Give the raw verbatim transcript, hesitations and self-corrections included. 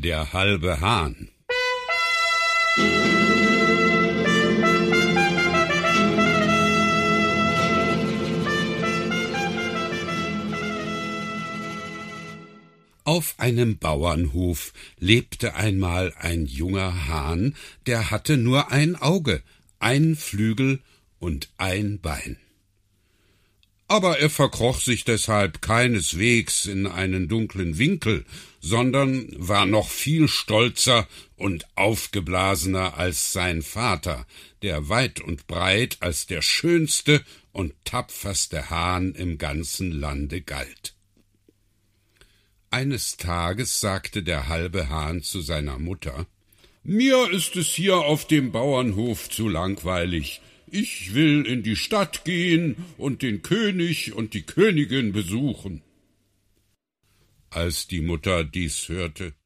Der halbe Hahn. Auf einem Bauernhof lebte einmal ein junger Hahn, der hatte nur ein Auge, ein Flügel und ein Bein. Aber er verkroch sich deshalb keineswegs in einen dunklen Winkel, sondern war noch viel stolzer und aufgeblasener als sein Vater, der weit und breit als der schönste und tapferste Hahn im ganzen Lande galt. Eines Tages sagte der halbe Hahn zu seiner Mutter: »Mir ist es hier auf dem Bauernhof zu langweilig. Ich will in die Stadt gehen und den König und die Königin besuchen.« Als die Mutter dies hörte,